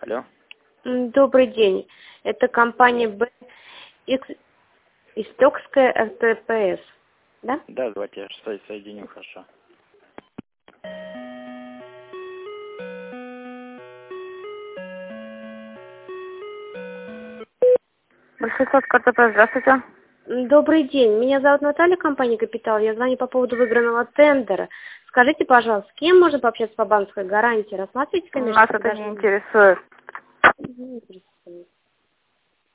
Алло. Добрый день. Это компания Истокская РТПС, да? Да, давайте я соединю, хорошо. Большой сад РТП, здравствуйте. Добрый день. Меня зовут Наталья, компания «Капитал». Я звоню по поводу выигранного тендера. Скажите, пожалуйста, с кем можно пообщаться по банковской гарантии? Рассматриваете коммерческое Нас это не интересует. Не интересует.